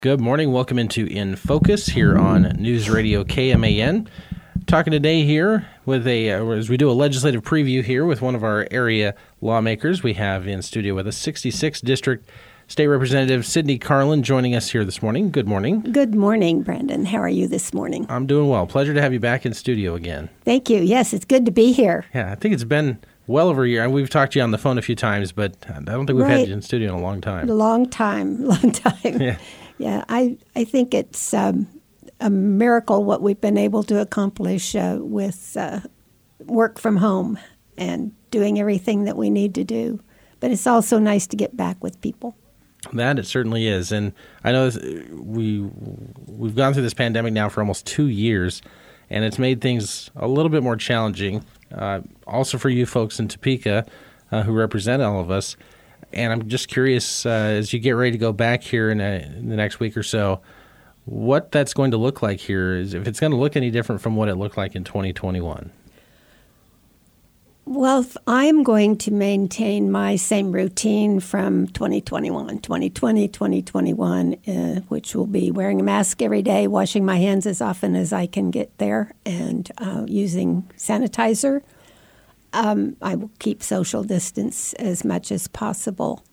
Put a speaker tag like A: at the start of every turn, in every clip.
A: Good morning. Welcome into In Focus here on News Radio KMAN. Talking today here with as we do a legislative preview here with one of our area lawmakers. We have in studio with us 66th District State Representative Sydney Carlin joining us here this morning. Good morning.
B: Good morning, Brandon. How are you this morning?
A: I'm doing well. Pleasure to have you back in studio again.
B: Thank you. Yes, it's good to be here.
A: Yeah, I think it's been well over a year. We've talked to you on the phone a few times, but I don't think we've had you in studio in a long time.
B: Long time. Yeah. Yeah, I think it's a miracle what we've been able to accomplish with work from home and doing everything that we need to do. But it's also nice to get back with people.
A: That it certainly is. And I know we've gone through this pandemic now for almost 2 years, and it's made things a little bit more challenging, also for you folks in Topeka who represent all of us. And I'm just curious, as you get ready to go back here in the next week or so, what that's going to look like here, is if it's going to look any different from what it looked like in 2021.
B: Well, I'm going to maintain my same routine from 2020, 2021, which will be wearing a mask every day, washing my hands as often as I can get there, and using sanitizer. I will keep social distance as much as possible.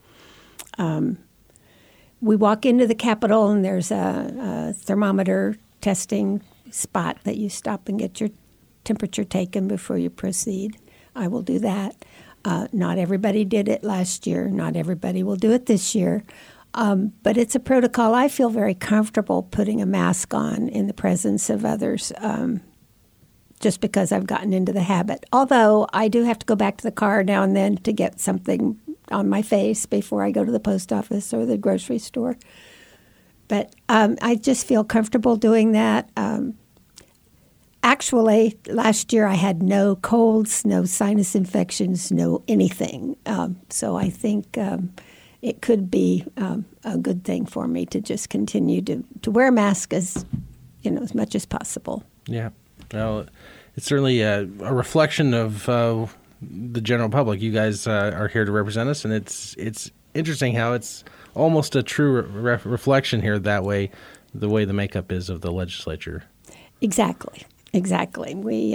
B: We walk into the Capitol, and there's a thermometer testing spot that you stop and get your temperature taken before you proceed. I will do that. Not everybody did it last year. Not everybody will do it this year. But it's a protocol. I feel very comfortable putting a mask on in the presence of others, just because I've gotten into the habit. Although I do have to go back to the car now and then to get something on my face before I go to the post office or the grocery store. But I just feel comfortable doing that. Actually, last year I had no colds, no sinus infections, no anything. So I think it could be a good thing for me to just continue to wear a mask as much as possible.
A: Yeah. Well, it's certainly a reflection of the general public. You guys are here to represent us, and it's interesting how it's almost a true reflection here that way, the way the makeup is of the legislature.
B: Exactly. We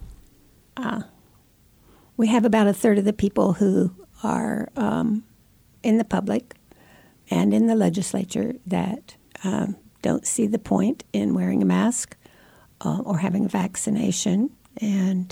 B: have about a third of the people who are in the public and in the legislature that don't see the point in wearing a mask or having a vaccination, and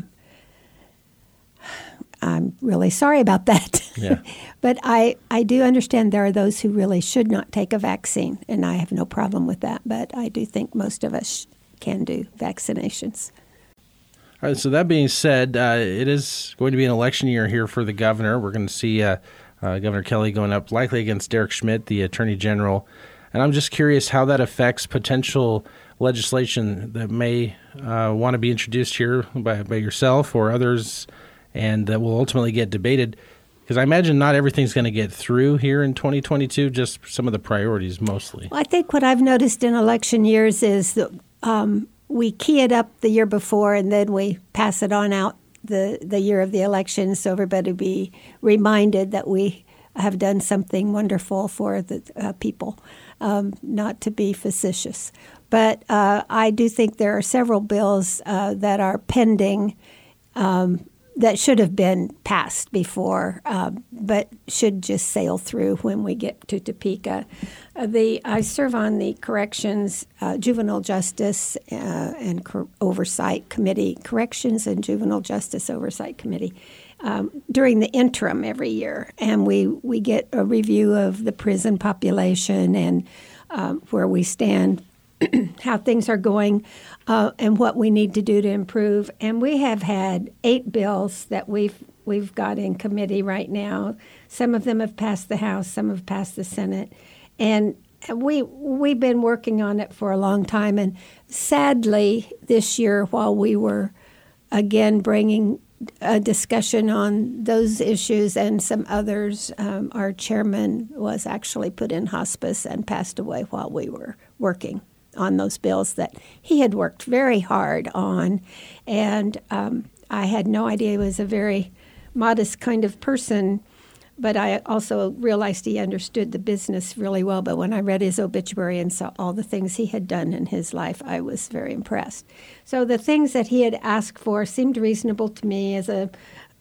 B: I'm really sorry about that.
A: Yeah.
B: But I do understand there are those who really should not take a vaccine, and I have no problem with that, but I do think most of us can do vaccinations.
A: All right, so that being said, it is going to be an election year here for the governor. We're going to see Governor Kelly going up likely against Derek Schmidt, the Attorney General. And I'm just curious how that affects potential legislation that may want to be introduced here by yourself or others, and that will ultimately get debated. Because I imagine not everything's going to get through here in 2022, just some of the priorities mostly.
B: Well, I think what I've noticed in election years is that we key it up the year before, and then we pass it on out the year of the election, so everybody be reminded that we have done something wonderful for the people, not to be facetious. But I do think there are several bills that are pending that should have been passed before, but should just sail through when we get to Topeka. I serve on the Corrections, Juvenile Justice and Oversight Committee, Corrections and Juvenile Justice Oversight Committee, during the interim every year. And we get a review of the prison population and where we stand, how things are going, and what we need to do to improve. And we have had 8 bills that we've got in committee right now. Some of them have passed the House, some have passed the Senate. And we've been working on it for a long time. And sadly, this year, while we were, again, bringing a discussion on those issues and some others, our chairman was actually put in hospice and passed away while we were working on those bills that he had worked very hard on. And I had no idea he was a very modest kind of person. But I also realized he understood the business really well. But when I read his obituary and saw all the things he had done in his life, I was very impressed. So the things that he had asked for seemed reasonable to me as a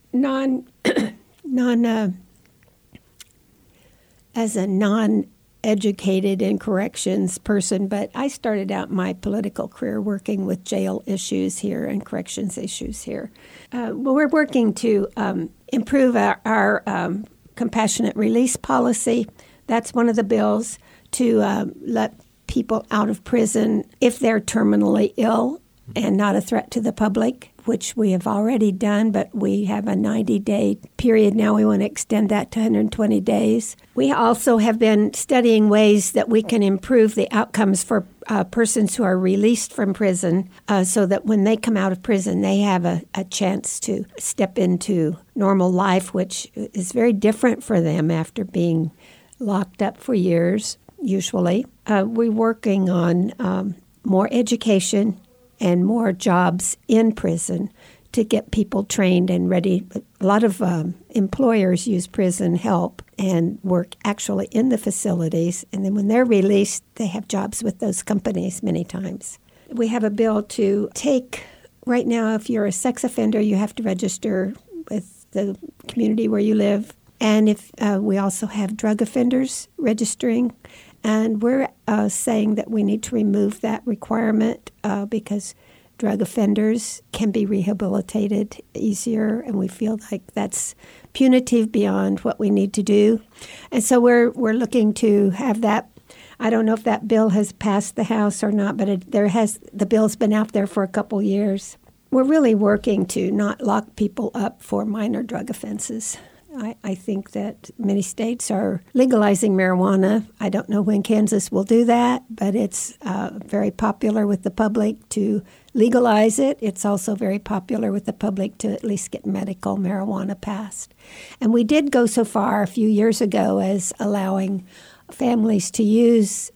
B: non-educated in corrections person. But I started out my political career working with jail issues here and corrections issues here. We're working to improve our compassionate release policy. That's one of the bills, to let people out of prison if they're terminally ill and not a threat to the public, which we have already done, but we have a 90-day period now. We want to extend that to 120 days. We also have been studying ways that we can improve the outcomes for persons who are released from prison, so that when they come out of prison, they have a chance to step into normal life, which is very different for them after being locked up for years, usually. We're working on more education and more jobs in prison to get people trained and ready. A lot of employers use prison help and work actually in the facilities, and then when they're released, they have jobs with those companies many times. We have a bill to take, right now, if you're a sex offender, you have to register with the community where you live, and if we also have drug offenders registering. And we're saying that we need to remove that requirement because drug offenders can be rehabilitated easier, and we feel like that's punitive beyond what we need to do. And so we're looking to have that. I don't know if that bill has passed the House or not, but the bill's been out there for a couple years. We're really working to not lock people up for minor drug offenses. I think that many states are legalizing marijuana. I don't know when Kansas will do that, but it's very popular with the public to legalize it. It's also very popular with the public to at least get medical marijuana passed. And we did go so far a few years ago as allowing families to use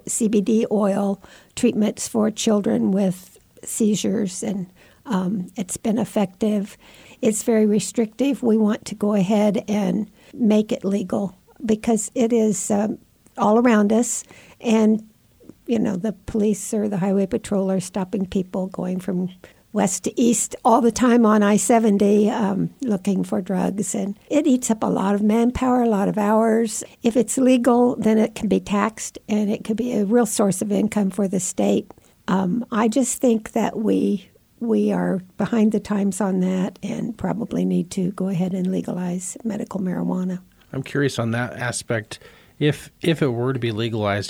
B: CBD oil treatments for children with seizures, and it's been effective. It's very restrictive. We want to go ahead and make it legal because it is all around us. And, the police or the highway patrol are stopping people going from west to east all the time on I-70 looking for drugs. And it eats up a lot of manpower, a lot of hours. If it's legal, then it can be taxed, and it could be a real source of income for the state. I just think that we are behind the times on that and probably need to go ahead and legalize medical marijuana.
A: I'm curious on that aspect. If it were to be legalized,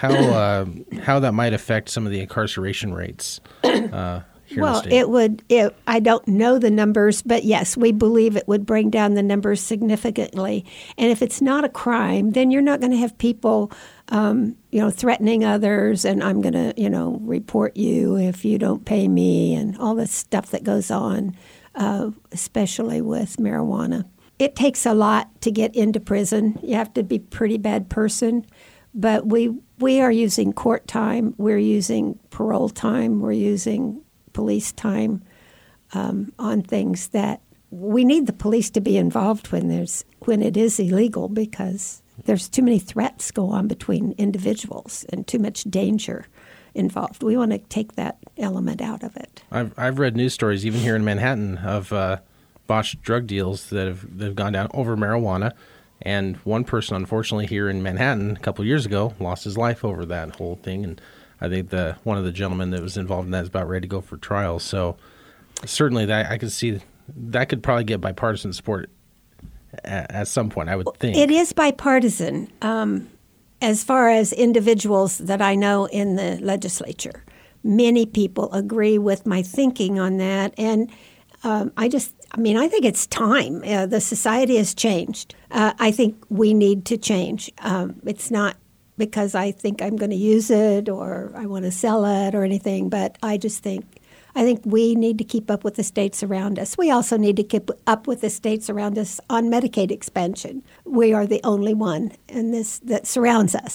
A: how that might affect some of the incarceration rates here in the state?
B: It would. I don't know the numbers, but yes, we believe it would bring down the numbers significantly. And if it's not a crime, then you're not going to have people threatening others, and I'm going to, report you if you don't pay me, and all this stuff that goes on, especially with marijuana. It takes a lot to get into prison. You have to be a pretty bad person, but we are using court time, we're using parole time, we're using police time on things that we need the police to be involved when it is illegal, because there's too many threats go on between individuals and too much danger involved. We want to take that element out of it.
A: I've read news stories even here in Manhattan of botched drug deals that have gone down over marijuana, and one person, unfortunately, here in Manhattan a couple of years ago lost his life over that whole thing. And I think one of the gentlemen that was involved in that is about ready to go for trial. So certainly that I could see that could probably get bipartisan support at some point, I would think.
B: It is bipartisan as far as individuals that I know in the legislature. Many people agree with my thinking on that. And I think it's time. The society has changed. I think we need to change. It's not because I think I'm going to use it or I want to sell it or anything, but I think we need to keep up with the states around us. We also need to keep up with the states around us on Medicaid expansion. We are the only one in this that surrounds us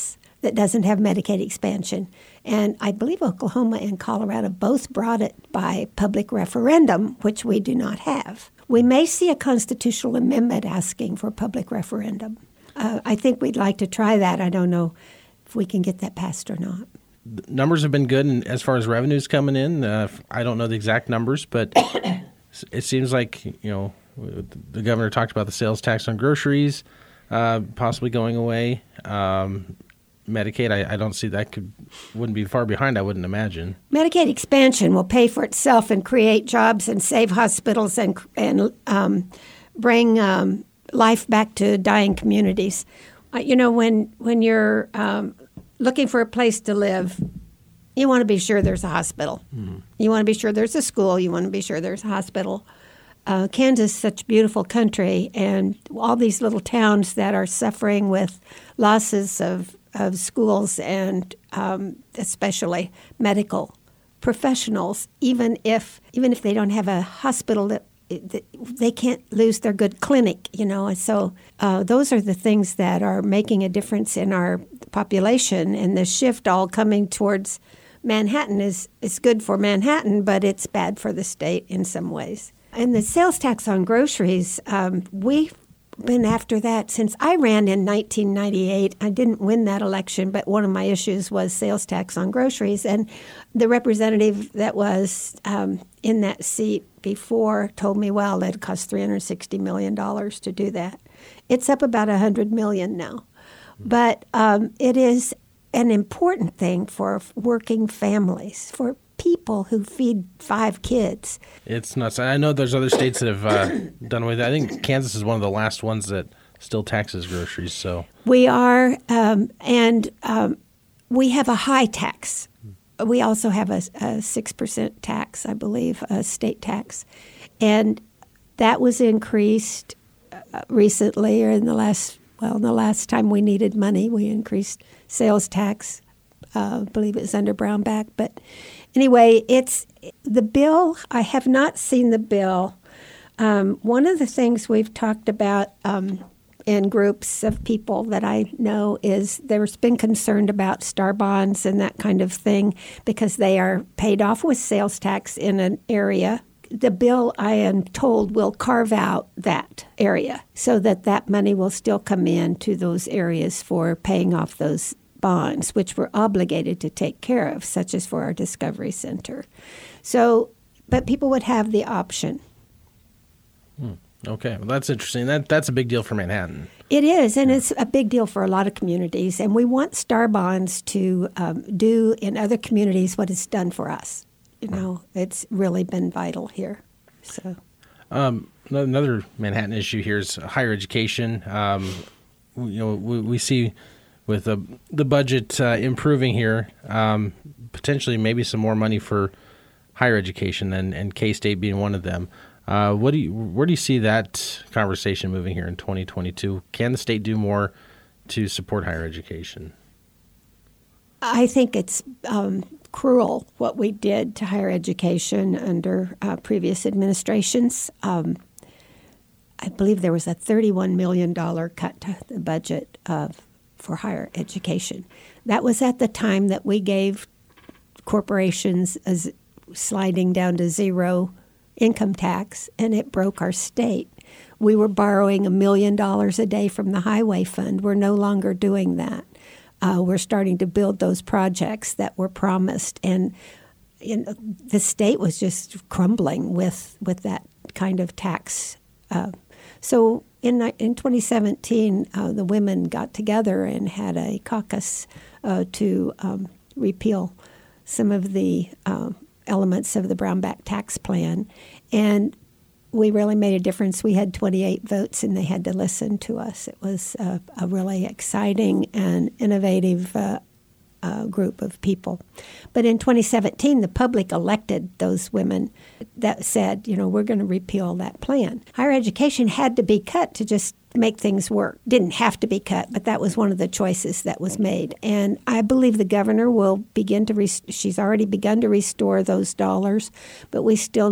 B: that doesn't have Medicaid expansion. And I believe Oklahoma and Colorado both brought it by public referendum, which we do not have. We may see a constitutional amendment asking for public referendum. I think we'd like to try that. I don't know if we can get that passed or not.
A: The numbers have been good, and as far as revenues coming in, I don't know the exact numbers, but it seems like, the governor talked about the sales tax on groceries possibly going away. Medicaid, I don't see that wouldn't be far behind, I wouldn't imagine.
B: Medicaid expansion will pay for itself and create jobs and save hospitals and bring life back to dying communities. When you're looking for a place to live, you want to be sure there's a hospital. Mm-hmm. You want to be sure there's a school. You want to be sure there's a hospital. Kansas is such a beautiful country, and all these little towns that are suffering with losses of schools and especially medical professionals, even if they don't have a hospital, that they can't lose their good clinic, And so those are the things that are making a difference in our population, and the shift all coming towards Manhattan is good for Manhattan, but it's bad for the state in some ways. And the sales tax on groceries, we've been after that since I ran in 1998. I didn't win that election, but one of my issues was sales tax on groceries. And the representative that was in that seat before told me, well, it cost $360 million to do that. It's up about $100 million now. But it is an important thing for working families, for people who feed 5 kids.
A: It's nuts. I know there's other states that have done away with that. I think Kansas is one of the last ones that still taxes groceries. So
B: we are, and we have a high tax. We also have a 6% tax, I believe, a state tax, and that was increased recently, or in the last time we needed money, we increased sales tax. I believe it was under Brownback, but anyway, it's the bill. I have not seen the bill. One of the things we've talked about in groups of people that I know is there's been concern about star bonds and that kind of thing because they are paid off with sales tax in an area. The bill, I am told, will carve out that area so that money will still come in to those areas for paying off those bonds, which we're obligated to take care of, such as for our Discovery Center. So, but people would have the option.
A: Okay, well, that's interesting. That's a big deal for Manhattan.
B: It is, and it's a big deal for a lot of communities. And we want star bonds to do in other communities what it's done for us. It's really been vital here. So,
A: another Manhattan issue here is higher education. We see with the budget improving here, potentially maybe some more money for higher education, and K-State being one of them. Where do you see that conversation moving here in 2022? Can the state do more to support higher education?
B: I think it's cruel what we did to higher education under previous administrations. I believe there was a $31 million cut to the budget for higher education. That was at the time that we gave corporations sliding down to zero income tax, and it broke our state. We were borrowing $1 million a day from the highway fund. We're no longer doing that. We're starting to build those projects that were promised, and the state was just crumbling with that kind of tax. So in 2017, the women got together and had a caucus to repeal some of the elements of the Brownback tax plan, and we really made a difference. We had 28 votes, and they had to listen to us. It was a really exciting and innovative group of people. But in 2017, the public elected those women that said, we're going to repeal that plan. Higher education had to be cut to just make things work. Didn't have to be cut, but that was one of the choices that was made. And I believe the governor will begin to, she's already begun to restore those dollars, but we still need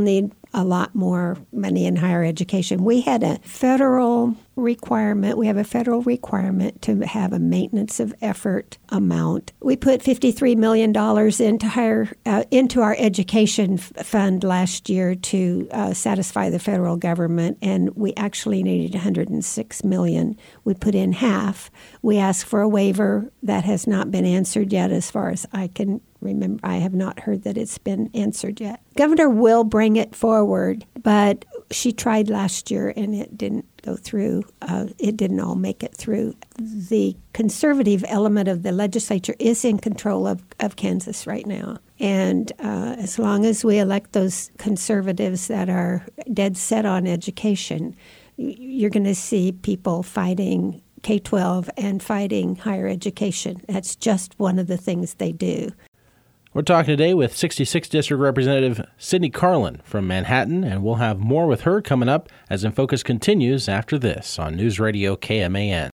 B: a lot more money in higher education. We had a federal requirement. We have a federal requirement to have a maintenance of effort amount. We put $53 million into our education fund last year to satisfy the federal government, and we actually needed $106 million. We put in half. We asked for a waiver. That has not been answered yet, as far as I can remember. I have not heard that it's been answered yet. Governor will bring it forward, but she tried last year and it didn't go through. It didn't all make it through. The conservative element of the legislature is in control of Kansas right now. And as long as we elect those conservatives that are dead set on education, you're going to see people fighting K-12 and fighting higher education. That's just one of the things they do.
A: We're talking today with 66th District Representative Sydney Carlin from Manhattan, and we'll have more with her coming up as In Focus continues after this on News Radio KMAN.